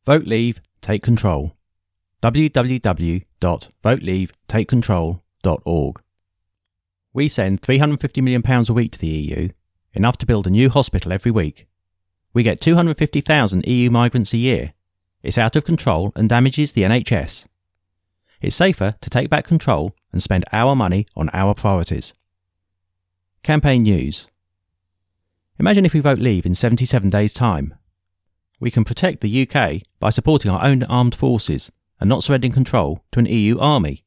Vote Leave, Take Control. www.voteleavetakecontrol.org. We send £350 million a week to the EU, enough to build a new hospital every week. We get 250,000 EU migrants a year. It's out of control and damages the NHS. It's safer to take back control and spend our money on our priorities. Campaign news. Imagine if we vote Leave in 77 days' time. We can protect the UK by supporting our own armed forces and not surrendering control to an EU army.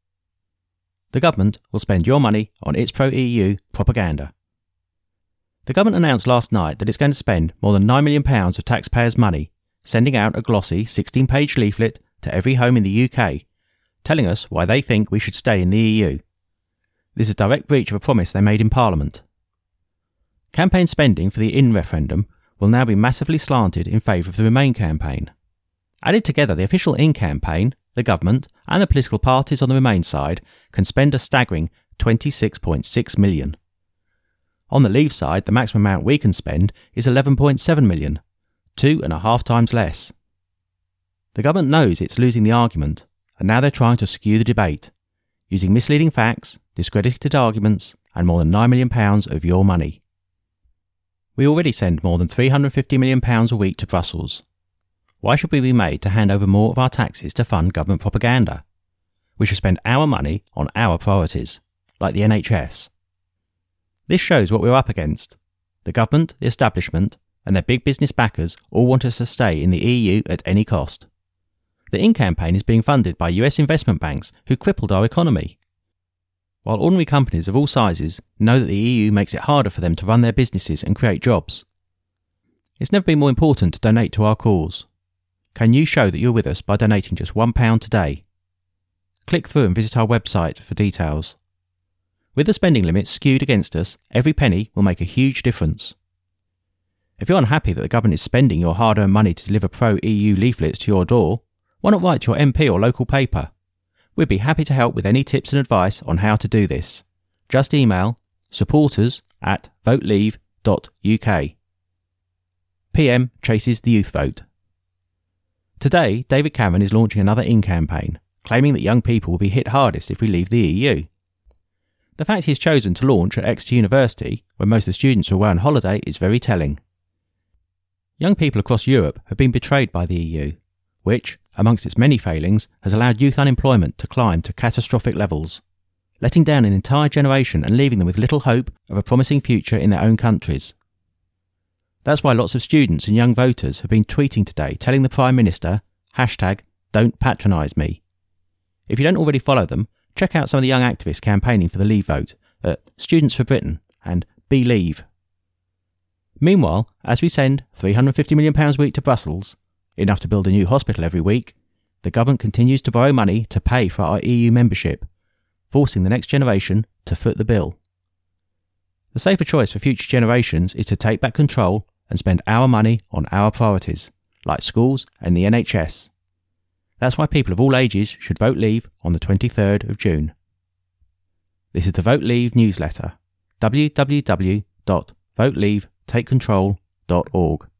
The government will spend your money on its pro-EU propaganda. The government announced last night that it's going to spend more than £9 million of taxpayers' money sending out a glossy 16-page leaflet to every home in the UK, telling us why they think we should stay in the EU. This is a direct breach of a promise they made in Parliament. Campaign spending for the In referendum will now be massively slanted in favour of the Remain campaign. Added together, the official In campaign, the government and the political parties on the Remain side can spend a staggering £26.6 million. On the Leave side, the maximum amount we can spend is £11.7 million, 2.5 times less. The government knows it's losing the argument, and now they're trying to skew the debate, using misleading facts, discredited arguments and more than £9 million of your money. We already send more than £350 million a week to Brussels. Why should we be made to hand over more of our taxes to fund government propaganda? We should spend our money on our priorities, like the NHS. This shows what we're up against. The government, the establishment, and their big business backers all want us to stay in the EU at any cost. The In campaign is being funded by US investment banks who crippled our economy. While ordinary companies of all sizes know that the EU makes it harder for them to run their businesses and create jobs. It's never been more important to donate to our cause. Can you show that you're with us by donating just £1 today? Click through and visit our website for details. With the spending limit skewed against us, every penny will make a huge difference. If you're unhappy that the government is spending your hard-earned money to deliver pro-EU leaflets to your door, why not write to your MP or local paper? We'd be happy to help with any tips and advice on how to do this. Just email supporters@voteleave.uk. PM chases the youth vote. Today, David Cameron is launching another In campaign, claiming that young people will be hit hardest if we leave the EU. The fact he's chosen to launch at Exeter University, where most of the students are away on holiday, is very telling. Young people across Europe have been betrayed by the EU, which, amongst its many failings, has allowed youth unemployment to climb to catastrophic levels, letting down an entire generation and leaving them with little hope of a promising future in their own countries. That's why lots of students and young voters have been tweeting today telling the Prime Minister, #Don'tPatronise me. If you don't already follow them, check out some of the young activists campaigning for the Leave vote at Students for Britain and Be Leave. Meanwhile, as we send £350 million a week to Brussels, enough to build a new hospital every week, the government continues to borrow money to pay for our EU membership, forcing the next generation to foot the bill. The safer choice for future generations is to take back control and spend our money on our priorities, like schools and the NHS. That's why people of all ages should vote Leave on the 23rd of June. This is the Vote Leave newsletter, www.voteleavetakecontrol.org.